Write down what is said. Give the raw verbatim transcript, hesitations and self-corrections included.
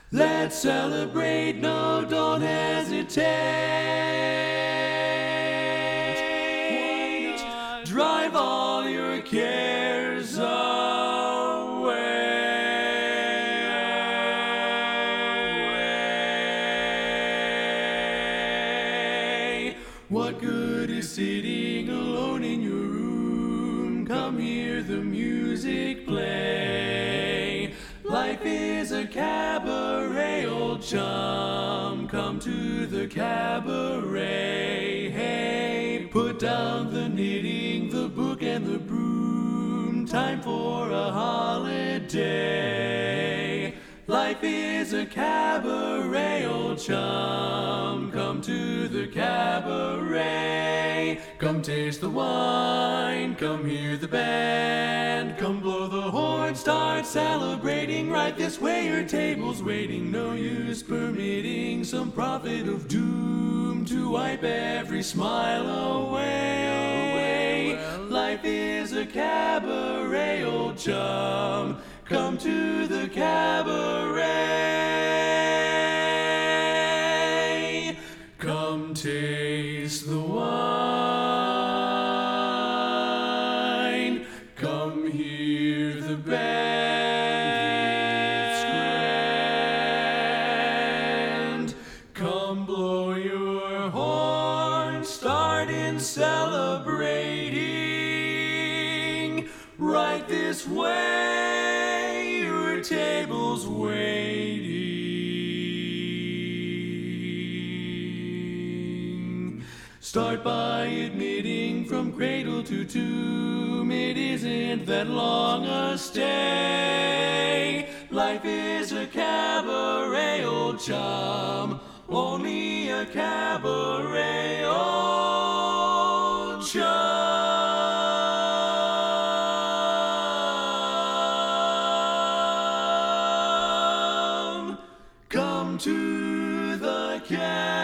Let's celebrate, no, don't hesitate. Drive all your cares away. What good is sitting alone in your room? Come hear the music play. Life is a cabaret, old chum. Come to the cabaret. Hey, put down the knitting, the book, and the broom. Time for a holiday. Life is a cabaret, old chum. Come to the cabaret. Come taste the wine, come hear the band. Come blow the horn, start celebrating. Right this way, your table's waiting. No use permitting some prophet of doom to wipe every smile away. Life is a cabaret, old chum. Come to the cabaret. Come taste the wine. Come hear the band. It's grand. Come blow your horn. Start in celebrating. Right this way, your table's waiting. Start by admitting from cradle to tomb, it isn't that long a stay. Life is a cabaret, old chum. Only a cabaret, old chum. Come to the cabaret.